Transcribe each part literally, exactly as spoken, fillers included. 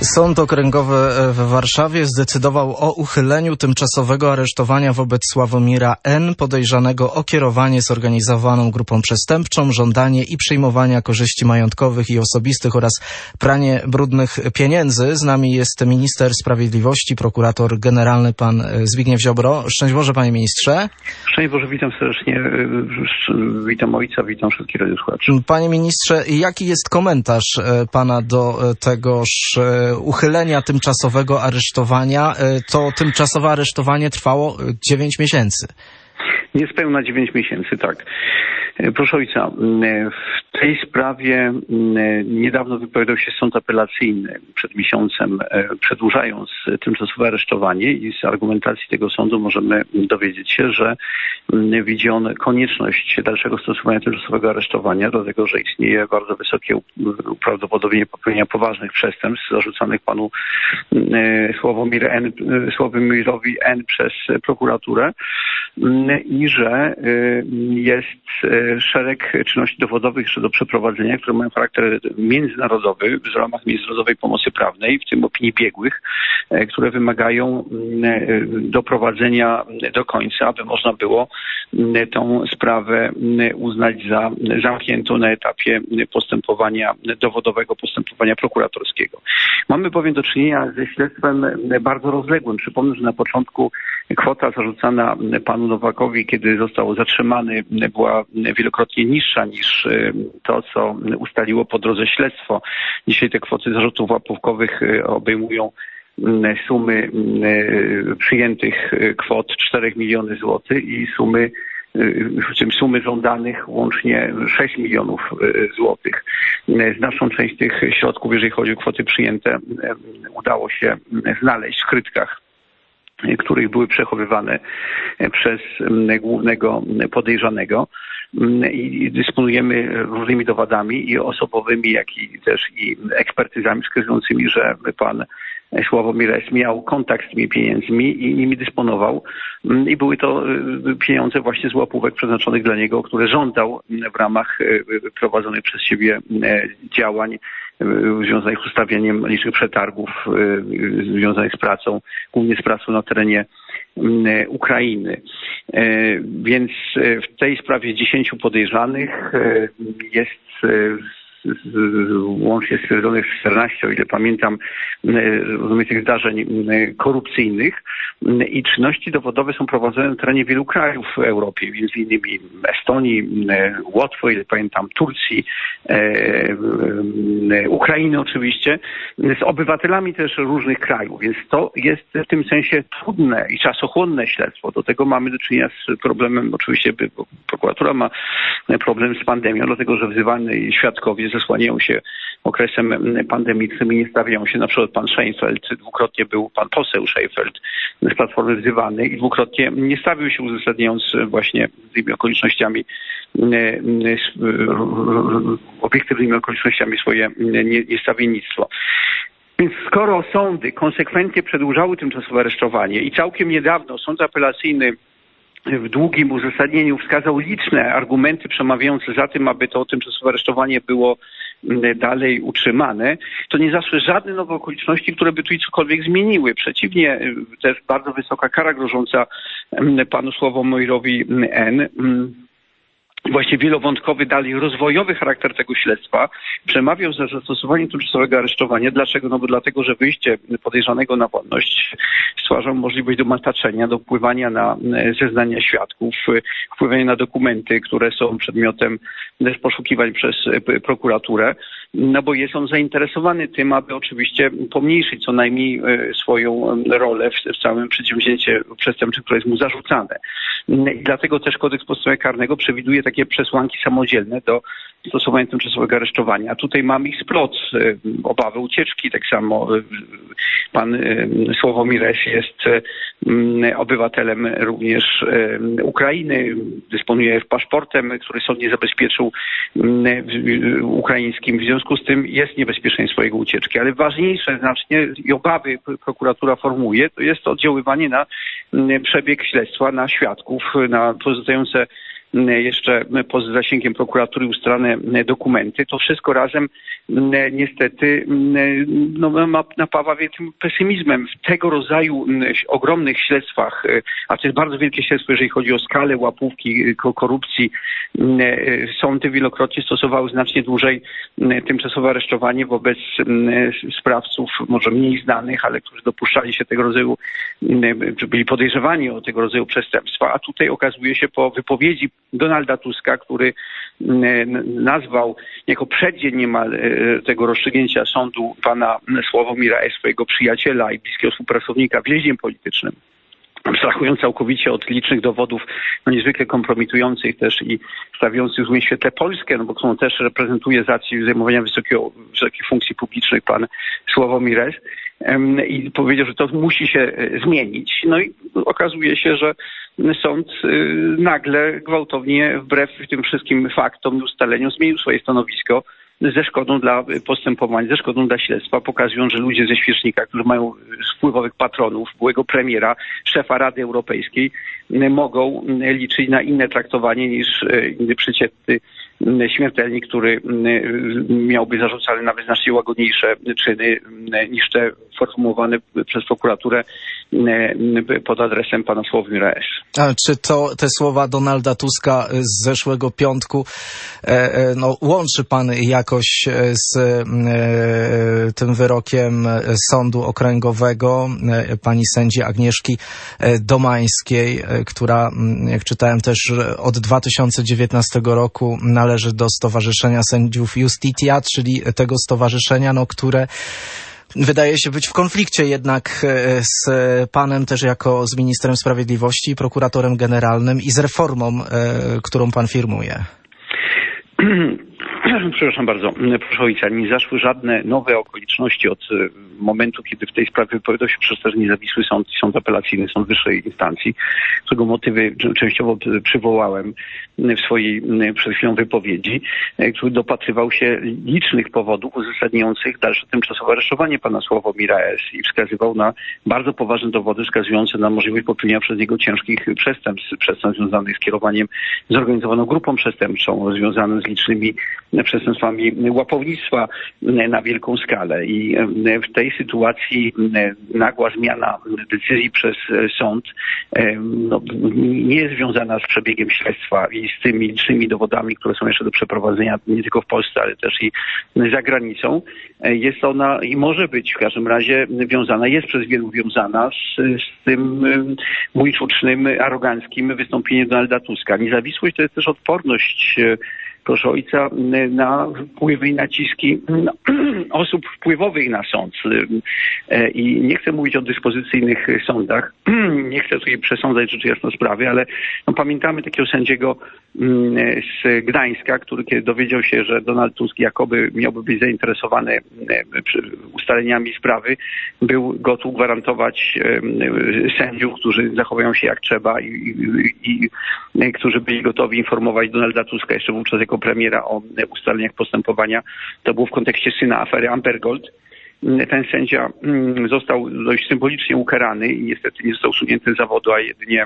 Sąd Okręgowy w Warszawie zdecydował o uchyleniu tymczasowego aresztowania wobec Sławomira N., podejrzanego o kierowanie zorganizowaną grupą przestępczą, żądanie i przyjmowania korzyści majątkowych i osobistych oraz pranie brudnych pieniędzy. Z nami jest minister sprawiedliwości, prokurator generalny pan Zbigniew Ziobro. Szczęść Boże, panie ministrze. Szczęść Boże, witam serdecznie. Witam ojca, witam wszystkich radiosłuchaczy. Panie ministrze, jaki jest komentarz pana do tegoż uchylenia tymczasowego aresztowania? To tymczasowe aresztowanie trwało dziewięć miesięcy. Niespełna dziewięć miesięcy, tak. Proszę ojca, w tej sprawie niedawno wypowiadał się sąd apelacyjny przed miesiącem, przedłużając tymczasowe aresztowanie, i z argumentacji tego sądu możemy dowiedzieć się, że widzi on konieczność dalszego stosowania tymczasowego aresztowania, dlatego że istnieje bardzo wysokie prawdopodobieństwo popełnienia poważnych przestępstw zarzucanych panu Sławomirowi N. Sławomirowi N. przez prokuraturę i że jest szereg czynności dowodowych jeszcze do przeprowadzenia, które mają charakter międzynarodowy w ramach międzynarodowej pomocy prawnej, w tym opinii biegłych, które wymagają doprowadzenia do końca, aby można było tą sprawę uznać za zamkniętą na etapie postępowania dowodowego, postępowania prokuratorskiego. Mamy bowiem do czynienia ze śledztwem bardzo rozległym. Przypomnę, że na początku kwota zarzucana panu Nowakowi, kiedy został zatrzymany, była wielokrotnie niższa niż to, co ustaliło po drodze śledztwo. Dzisiaj te kwoty zarzutów łapówkowych obejmują sumy przyjętych kwot cztery miliony złotych i sumy, w tym sumy żądanych łącznie sześć milionów złotych. Znaczną część tych środków, jeżeli chodzi o kwoty przyjęte, udało się znaleźć w skrytkach, których były przechowywane przez głównego podejrzanego, i dysponujemy różnymi dowodami i osobowymi, jak i też i ekspertyzami wskazującymi, że pan Sławomir S. miał kontakt z tymi pieniędzmi i nimi dysponował, i były to pieniądze właśnie z łapówek przeznaczonych dla niego, które żądał w ramach prowadzonych przez siebie działań związanych z ustawieniem licznych przetargów, związanych z pracą, głównie z pracą na terenie Ukrainy. Więc w tej sprawie dziesięciu podejrzanych jest łącznie stwierdzonych czternaście, o ile pamiętam, tych zdarzeń korupcyjnych, i czynności dowodowe są prowadzone na terenie wielu krajów w Europie, między innymi Estonii, Łotwy, o ile pamiętam, Turcji, Ukrainy oczywiście, z obywatelami też różnych krajów, więc to jest w tym sensie trudne i czasochłonne śledztwo. Do tego mamy do czynienia z problemem, oczywiście prokuratura ma problem z pandemią, dlatego że wzywani świadkowie zasłaniają się okresem pandemicznym i nie stawiają się. Na przykład pan Scheinfeld, dwukrotnie był pan poseł Scheinfeld z Platformy wzywany i dwukrotnie nie stawił się, uzasadniając właśnie tymi okolicznościami, obiektywnymi okolicznościami swoje niestawiennictwo. Więc skoro sądy konsekwentnie przedłużały tymczasowe aresztowanie i całkiem niedawno sąd apelacyjny w długim uzasadnieniu wskazał liczne argumenty przemawiające za tym, aby to tymczasowe aresztowanie było dalej utrzymane, to nie zaszły żadne nowe okoliczności, które by tu i cokolwiek zmieniły. Przeciwnie, też bardzo wysoka kara grożąca panu Sławomirowi N., właśnie wielowątkowy, dalej rozwojowy charakter tego śledztwa przemawiał za zastosowaniem tymczasowego aresztowania. Dlaczego? No bo dlatego, że wyjście podejrzanego na wolność stwarza możliwość do mataczenia, do wpływania na zeznania świadków, wpływania na dokumenty, które są przedmiotem też poszukiwań przez prokuraturę, no bo jest on zainteresowany tym, aby oczywiście pomniejszyć co najmniej swoją rolę w, w całym przedsięwzięciu przestępczym, które jest mu zarzucane. I dlatego też Kodeks Postępowania Karnego przewiduje takie przesłanki samodzielne do stosowania tymczasowego aresztowania. A tutaj mamy ich splot, obawy ucieczki, tak samo pan Sławomir S. jest obywatelem również Ukrainy, dysponuje paszportem, który sąd nie zabezpieczył, ukraińskim. W związku z tym jest niebezpieczeństwo jego ucieczki. Ale ważniejsze znacznie i obawy prokuratura formułuje, to jest to oddziaływanie na przebieg śledztwa, na świadków, na pozostające jeszcze poza zasięgiem prokuratury ustalane dokumenty. To wszystko razem niestety no, napawa wielkim pesymizmem. W tego rodzaju ogromnych śledztwach, a to jest bardzo wielkie śledztwo, jeżeli chodzi o skalę łapówki, korupcji, sądy wielokrotnie stosowały znacznie dłużej tymczasowe aresztowanie wobec sprawców, może mniej znanych, ale którzy dopuszczali się tego rodzaju, czy byli podejrzewani o tego rodzaju przestępstwa, a tutaj okazuje się po wypowiedzi Donalda Tuska, który nazwał jako przeddzień niemal tego rozstrzygnięcia sądu pana Sławomira S., swojego przyjaciela i bliskiego współpracownika, więźniem politycznym, abstrahując całkowicie od licznych dowodów no, niezwykle kompromitujących też i stawiających w złym świetle Polskę, no bo którą też reprezentuje z racji zajmowania wysokiego, wysokich funkcji publicznych pan Sławomir S. I powiedział, że to musi się zmienić. No i okazuje się, że sąd nagle, gwałtownie, wbrew tym wszystkim faktom i ustaleniom zmienił swoje stanowisko ze szkodą dla postępowań, ze szkodą dla śledztwa, pokazując, że ludzie ze świecznika, którzy mają wpływowych patronów, byłego premiera, szefa Rady Europejskiej, mogą liczyć na inne traktowanie niż inny przeciętny śmiertelnik, który miałby zarzucane nawet znacznie łagodniejsze czyny niż te formułowane przez prokuraturę pod adresem pana Sławomira S. A czy to te słowa Donalda Tuska z zeszłego piątku no, łączy pan jakoś z tym wyrokiem Sądu Okręgowego pani sędzi Agnieszki Domańskiej, która, jak czytałem też, od dwa tysiące dziewiętnastego roku należy do Stowarzyszenia Sędziów Justitia, czyli tego stowarzyszenia, no, które wydaje się być w konflikcie jednak z panem też jako z ministrem sprawiedliwości i prokuratorem generalnym i z reformą, którą pan firmuje. Przepraszam bardzo, proszę ojca, nie zaszły żadne nowe okoliczności od momentu, kiedy w tej sprawie wypowiadał się przecież też niezawisły sąd, sąd apelacyjny, sąd wyższej instancji, którego motywy częściowo przywołałem w swojej przed chwilą wypowiedzi, który dopatrywał się licznych powodów uzasadniających dalsze tymczasowe aresztowanie pana Sławomira S. i wskazywał na bardzo poważne dowody wskazujące na możliwość popełnienia przez niego ciężkich przestępstw, przestępstw związanych z kierowaniem zorganizowaną grupą przestępczą, związaną z licznymi przestępstwami łapownictwa na wielką skalę. I w tej sytuacji nagła zmiana decyzji przez sąd no, nie jest związana z przebiegiem śledztwa i z tymi licznymi dowodami, które są jeszcze do przeprowadzenia nie tylko w Polsce, ale też i za granicą. Jest ona i może być w każdym razie wiązana, jest przez wielu wiązana z, z tym bujczucznym, aroganckim wystąpieniem Donalda Tuska. Niezawisłość to jest też odporność, proszę ojca, na wpływy i naciski osób wpływowych na sąd. I nie chcę mówić o dyspozycyjnych sądach, nie chcę tutaj przesądzać rzeczy jasno sprawy, ale no, pamiętamy takiego sędziego z Gdańska, który kiedy dowiedział się, że Donald Tusk jakoby miałby być zainteresowany ustaleniami sprawy, był gotów gwarantować sędziów, którzy zachowują się jak trzeba i, i, i którzy byli gotowi informować Donalda Tuska jeszcze wówczas jako premiera o ustaleniach postępowania. To było w kontekście syna afery Amber Gold. Ten sędzia został dość symbolicznie ukarany i niestety nie został usunięty z zawodu, a jedynie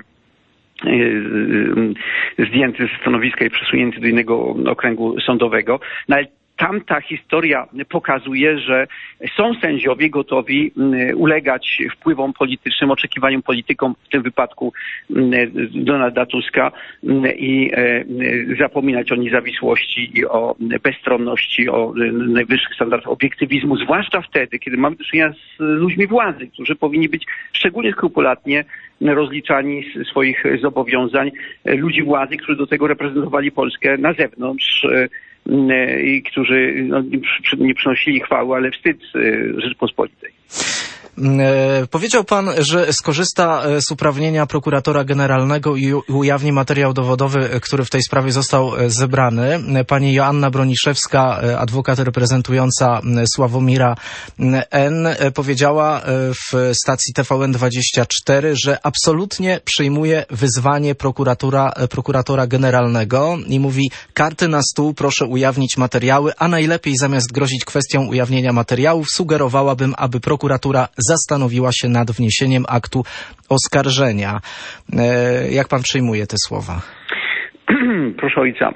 zdjęty ze stanowiska i przesunięty do innego okręgu sądowego. No, ale tamta historia pokazuje, że są sędziowie gotowi ulegać wpływom politycznym, oczekiwaniom politykom, w tym wypadku Donalda Tuska, i zapominać o niezawisłości i o bezstronności, o najwyższych standardach obiektywizmu, zwłaszcza wtedy, kiedy mamy do czynienia z ludźmi władzy, którzy powinni być szczególnie skrupulatnie rozliczani z swoich zobowiązań, ludzi władzy, którzy do tego reprezentowali Polskę na zewnątrz i którzy no, nie przynosili chwały, ale wstyd Rzeczypospolitej. Powiedział pan, że skorzysta z uprawnienia prokuratora generalnego i ujawni materiał dowodowy, który w tej sprawie został zebrany. Pani Joanna Broniszewska, adwokat reprezentująca Sławomira N., powiedziała w stacji T V N dwadzieścia cztery, że absolutnie przyjmuje wyzwanie prokuratora, prokuratora generalnego i mówi: karty na stół, proszę ujawnić materiały, a najlepiej zamiast grozić kwestią ujawnienia materiałów, sugerowałabym, aby prokuratura zastanowiła się nad wniesieniem aktu oskarżenia. Jak pan przyjmuje te słowa? Proszę ojca,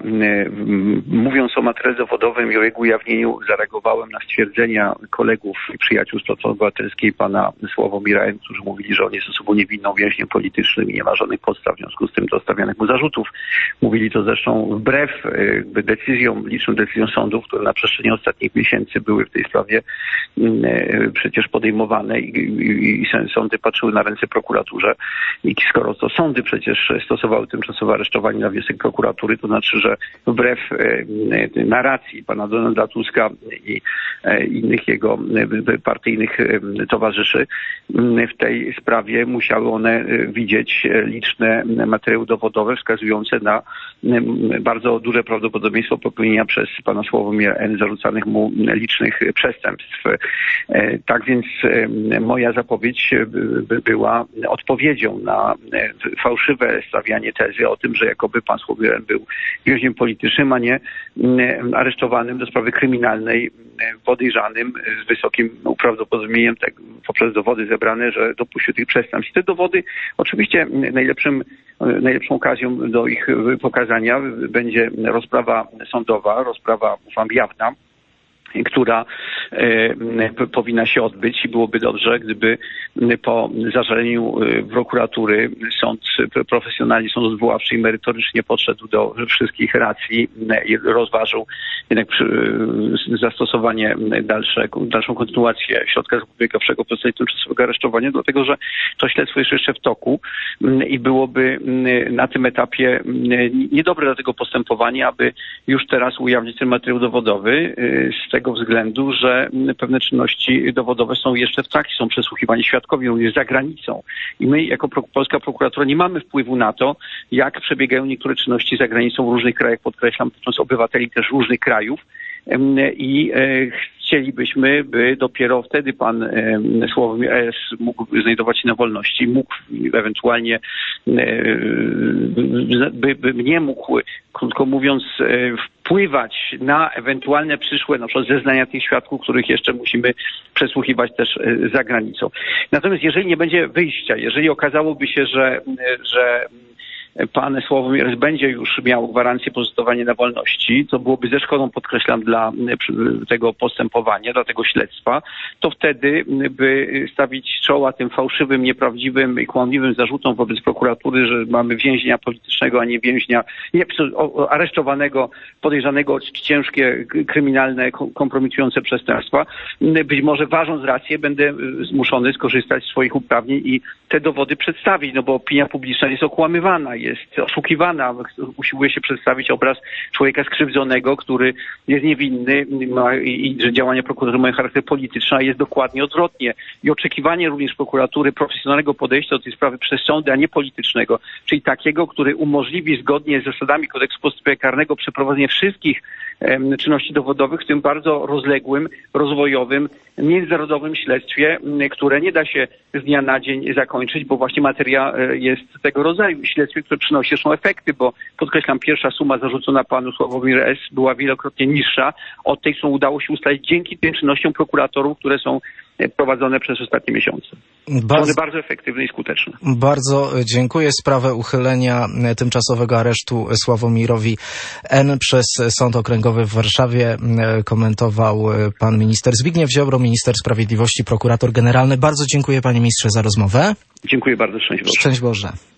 mówiąc o materiale dowodowym i o jego ujawnieniu, zareagowałem na stwierdzenia kolegów i przyjaciół z Platformy Obywatelskiej pana Sławomira N., którzy mówili, że on jest osobą niewinną, więźniem politycznym i nie ma żadnych podstaw w związku z tym do stawianych mu zarzutów. Mówili to zresztą wbrew jakby decyzjom, licznym decyzjom sądów, które na przestrzeni ostatnich miesięcy były w tej sprawie przecież podejmowane i, i, i sądy patrzyły na ręce prokuraturze. I skoro to sądy przecież stosowały tymczasowe aresztowanie na wniosek prokuratury, to znaczy, że wbrew narracji pana Donalda Tuska i innych jego partyjnych towarzyszy w tej sprawie musiały one widzieć liczne materiały dowodowe wskazujące na bardzo duże prawdopodobieństwo popełnienia przez pana Sławomira N. zarzucanych mu licznych przestępstw. Tak więc moja zapowiedź była odpowiedzią na fałszywe stawianie tezy o tym, że jakoby pan Sławomir N. był więźniem politycznym, a nie aresztowanym do sprawy kryminalnej, podejrzanym z wysokim uprawdopodobnieniem tak, poprzez dowody zebrane, że dopuścił tych przestępstw. I te dowody oczywiście najlepszym, najlepszą okazją do ich pokazania będzie rozprawa sądowa, rozprawa, ufam, jawna, która e, powinna się odbyć i byłoby dobrze, gdyby po zażaleniu prokuratury sąd, profesjonalny sąd odwoławczy merytorycznie podszedł do wszystkich racji i rozważył jednak przy, zastosowanie dalsze, dalszą kontynuację środka zapobiegawczego w postaci tymczasowego aresztowania, dlatego że to śledztwo jest jeszcze w toku i byłoby na tym etapie niedobre dla tego postępowania, aby już teraz ujawnić ten materiał dowodowy z tego względu, że pewne czynności dowodowe są jeszcze w trakcie, są przesłuchiwani świadkowie również za granicą. I my jako polska prokuratura nie mamy wpływu na to, jak przebiegają niektóre czynności za granicą w różnych krajach, podkreślam, dotycząc obywateli też różnych krajów. I chcielibyśmy, by dopiero wtedy pan Sławomir S. mógł znajdować się na wolności, mógł ewentualnie, by, by nie mógł, krótko mówiąc, wpływać na ewentualne przyszłe na przykład zeznania tych świadków, których jeszcze musimy przesłuchiwać też za granicą. Natomiast jeżeli nie będzie wyjścia, jeżeli okazałoby się, że, że pan Sławomir będzie już miał gwarancję pozostawania na wolności, to byłoby ze szkodą, podkreślam, dla tego postępowania, dla tego śledztwa, to wtedy by stawić czoła tym fałszywym, nieprawdziwym i kłamliwym zarzutom wobec prokuratury, że mamy więźnia politycznego, a nie więźnia nie, aresztowanego, podejrzanego o ciężkie, kryminalne, kompromitujące przestępstwa. Być może ważąc rację, będę zmuszony skorzystać z swoich uprawnień i te dowody przedstawić, no bo opinia publiczna jest okłamywana, jest oszukiwana, usiłuje się przedstawić obraz człowieka skrzywdzonego, który jest niewinny ma, i że działania prokuratury mają charakter polityczny, a jest dokładnie odwrotnie. I oczekiwanie również prokuratury profesjonalnego podejścia do tej sprawy przez sądy, a nie politycznego, czyli takiego, który umożliwi zgodnie z zasadami kodeksu postępowania karnego przeprowadzenie wszystkich em, czynności dowodowych w tym bardzo rozległym, rozwojowym, międzynarodowym śledztwie, które nie da się z dnia na dzień zakończyć, bo właśnie materia jest tego rodzaju. Śledztwie, które przynosi zresztą efekty, bo podkreślam, pierwsza suma zarzucona panu Sławomir S. była wielokrotnie niższa od tej, którą udało się ustalić dzięki tym czynnościom prokuratorów, które są prowadzone przez ostatnie miesiące. Bardzo, są bardzo efektywne i skuteczne. Bardzo dziękuję. Sprawę uchylenia tymczasowego aresztu Sławomirowi N. przez Sąd Okręgowy w Warszawie komentował pan minister Zbigniew Ziobro, minister sprawiedliwości, prokurator generalny. Bardzo dziękuję, panie ministrze, za rozmowę. Dziękuję bardzo. Szczęść Boże. Szczęść Boże.